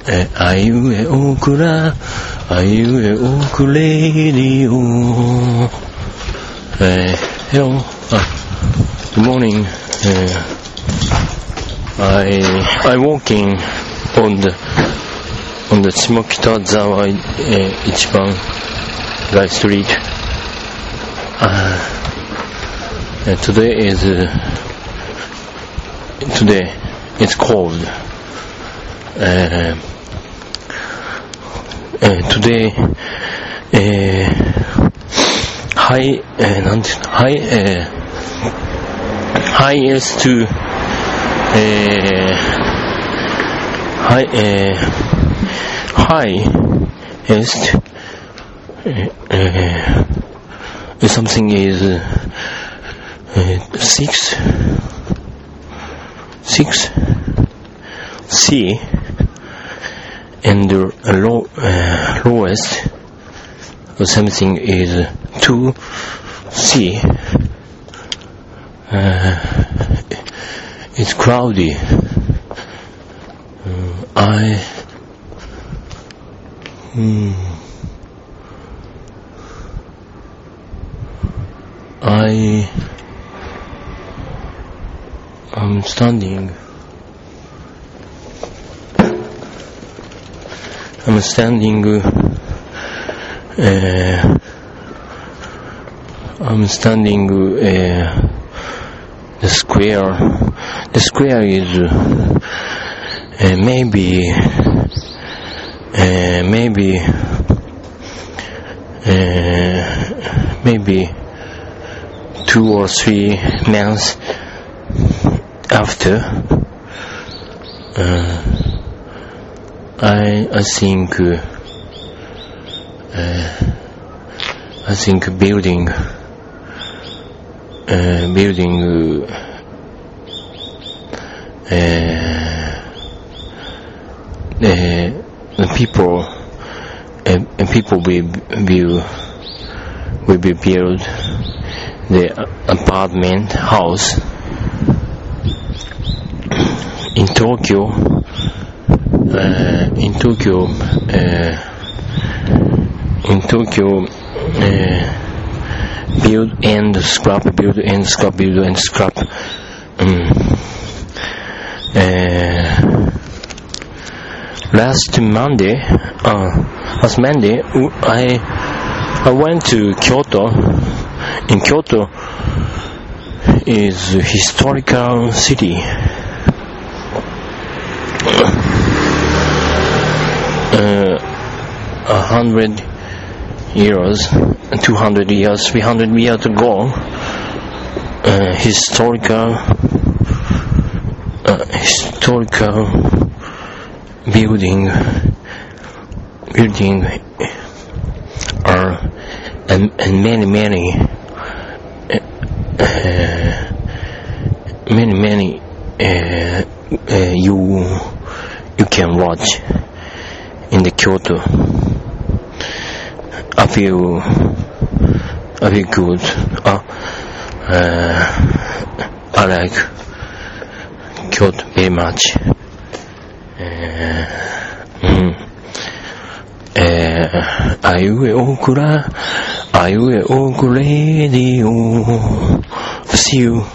あいうえおくら、あいうえおくレディオ。Hello, good morning. I'm walking on the Shimokitazawa Ichiban Gai Street. Today it's cold. Today highest something is 6 C, and the lowest something is 2 C. It's cloudy. I'm standing the square. The square is maybe 2 or 3 months after. I think building the people will be build the apartment house in Tokyo. Build and scrap. Last Monday, I went to Kyoto. In Kyoto is a historical city. 100 years, 200 years, 300 years ago, historical building are and many you can watch in the Kyoto. I feel good. I like Kyoto very much.あいうえおくら、あいうえおくレディオ。See you.